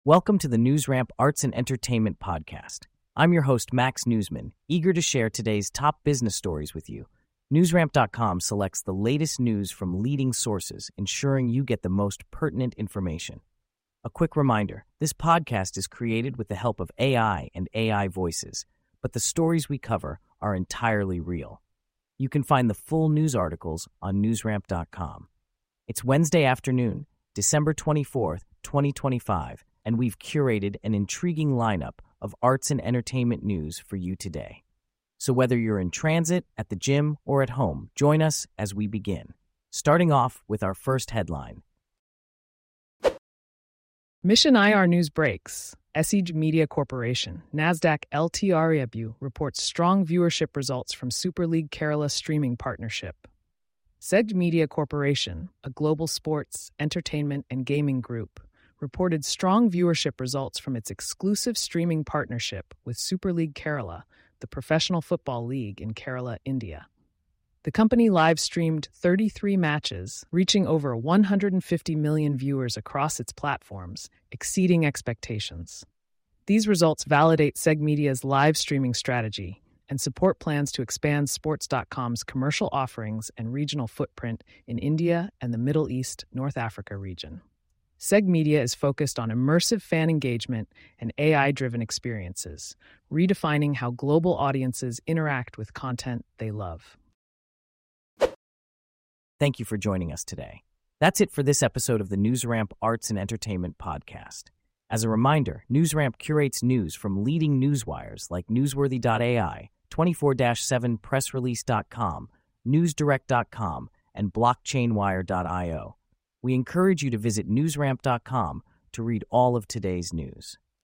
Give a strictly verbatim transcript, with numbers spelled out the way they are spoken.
Welcome to the NewsRamp Arts and Entertainment Podcast. I'm your host, Max Newsman, eager to share today's top business stories with you. NewsRamp dot com selects the latest news from leading sources, ensuring you get the most pertinent information. A quick reminder, this podcast is created with the help of A I and A I voices, but the stories we cover are entirely real. You can find the full news articles on NewsRamp dot com. It's Wednesday afternoon, December twenty-fourth, twenty twenty-five, and we've curated an intriguing lineup of arts and entertainment news for you today. So whether you're in transit, at the gym, or at home, join us as we begin. Starting off with our first headline. Mission I R News breaks. S E G Media Corporation, Nasdaq L T R E B U, reports strong viewership results from Super League Kerala streaming partnership. S E G Media Corporation, a global sports, entertainment, and gaming group, reported strong viewership results from its exclusive streaming partnership with Super League Kerala, the professional football league in Kerala, India. The company live-streamed thirty-three matches, reaching over one hundred fifty million viewers across its platforms, exceeding expectations. These results validate S E G Media's live streaming strategy and support plans to expand Sports dot com's commercial offerings and regional footprint in India and the Middle East, North Africa region. S E G Media is focused on immersive fan engagement and A I-driven experiences, redefining how global audiences interact with content they love. Thank you for joining us today. That's it for this episode of the NewsRamp Arts and Entertainment Podcast. As a reminder, NewsRamp curates news from leading newswires like Newsworthy dot A I, twenty-four seven Press Release dot com, Newsdirect dot com, and Blockchainwire dot io. We encourage you to visit NewsRamp dot com to read all of today's news.